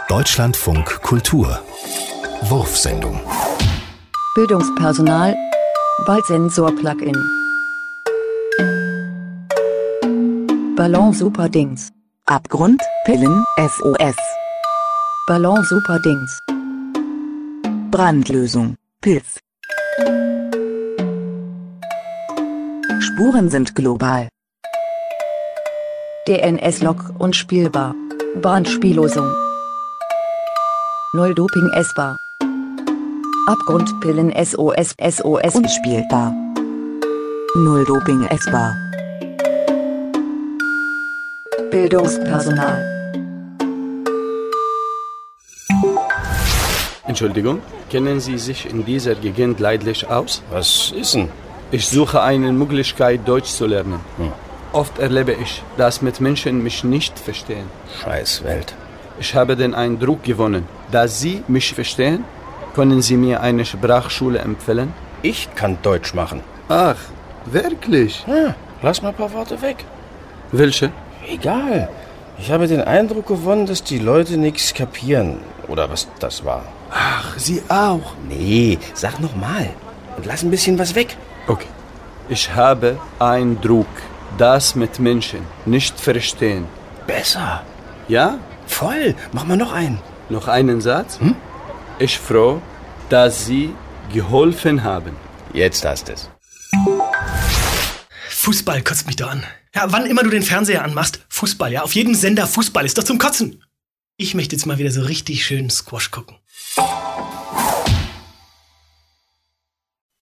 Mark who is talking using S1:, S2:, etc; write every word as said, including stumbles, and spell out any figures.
S1: Deutschlandfunk Kultur Wurfsendung.
S2: Bildungspersonal Ballsensor-Plugin Ballon Superdings
S3: Abgrund, Pillen, S O S
S2: Ballon Superdings
S3: Brandlösung, Pilz. Spuren sind global.
S2: D N S-Log unspielbar. Bahnspiellosung. Null Doping essbar. Abgrundpillen S O S S O S
S3: Unspielbar. Null Doping essbar.
S2: Bildungspersonal.
S4: Entschuldigung, kennen Sie sich in dieser Gegend leidlich aus?
S5: Was ist denn?
S4: Ich suche eine Möglichkeit, Deutsch zu lernen.
S5: Hm.
S4: Oft erlebe ich, dass mit Menschen mich nicht verstehen.
S5: Scheiß Welt.
S4: Ich habe den Eindruck gewonnen, dass Sie mich verstehen. Können Sie mir eine Sprachschule empfehlen?
S5: Ich kann Deutsch machen.
S4: Ach, wirklich?
S5: Ja, lass mal ein paar Worte weg.
S4: Welche?
S5: Egal. Ich habe den Eindruck gewonnen, dass die Leute nichts kapieren. Oder was das war.
S4: Ach, Sie auch?
S5: Nee, sag noch mal. Und lass ein bisschen was weg.
S4: Okay. Ich habe Eindruck, dass mit Menschen nicht verstehen.
S5: Besser.
S4: Ja?
S5: Voll. Mach mal noch einen.
S4: Noch einen Satz?
S5: Hm?
S4: Ich froh, dass Sie geholfen haben.
S5: Jetzt hast es.
S6: Fußball kotzt mich doch an. Ja, wann immer du den Fernseher anmachst, Fußball, ja, auf jedem Sender Fußball, ist doch zum Kotzen. Ich möchte jetzt mal wieder so richtig schön Squash gucken.